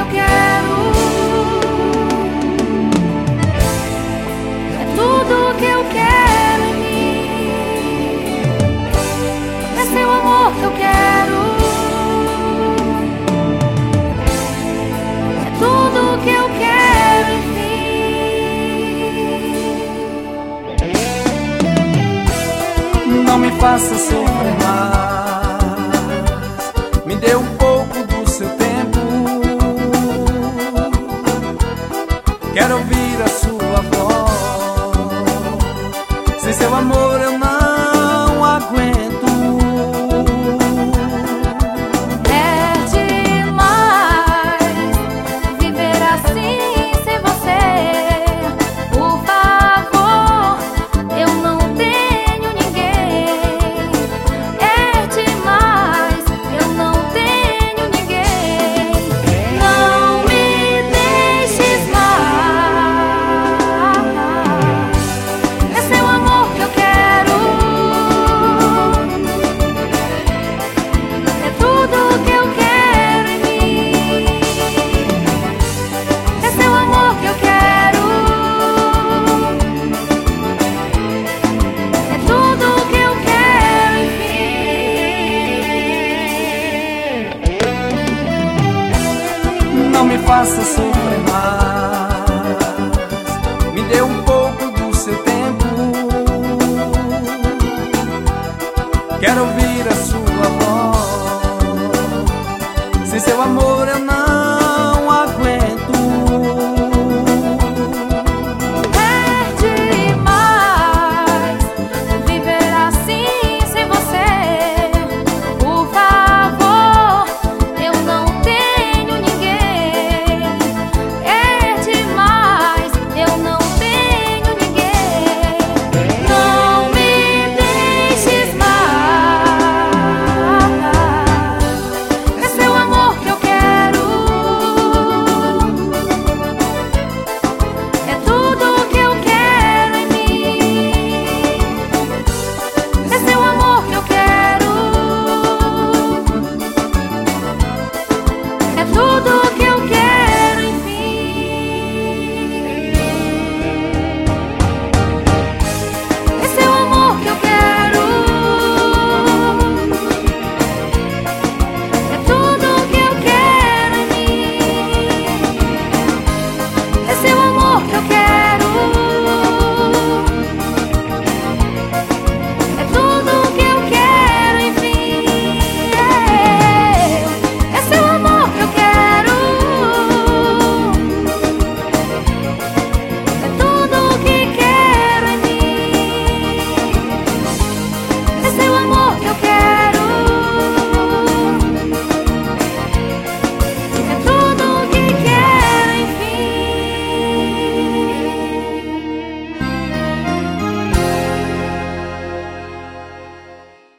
quero, é tudo que eu quero em mim. É seu amor que eu quero, é tudo que eu quero, enfim. Não me faça sofrer mais, me dê um pouco do seu tempo. Quero ouvir a sua voz, sem seu amor eu não aguento. É demais viver assim sem você. Por favor, eu não tenho ninguém. É demais, eu não tenho ninguém. Não me deixes mais. É seu amor que eu quero, é tudo que eu quero em mim. É seu amor que eu quero, é tudo que eu quero, enfim. Não me faça sofrer mais, me dê um pouco do seu tempo. Quero ouvir a sua voz, sem seu amor eu não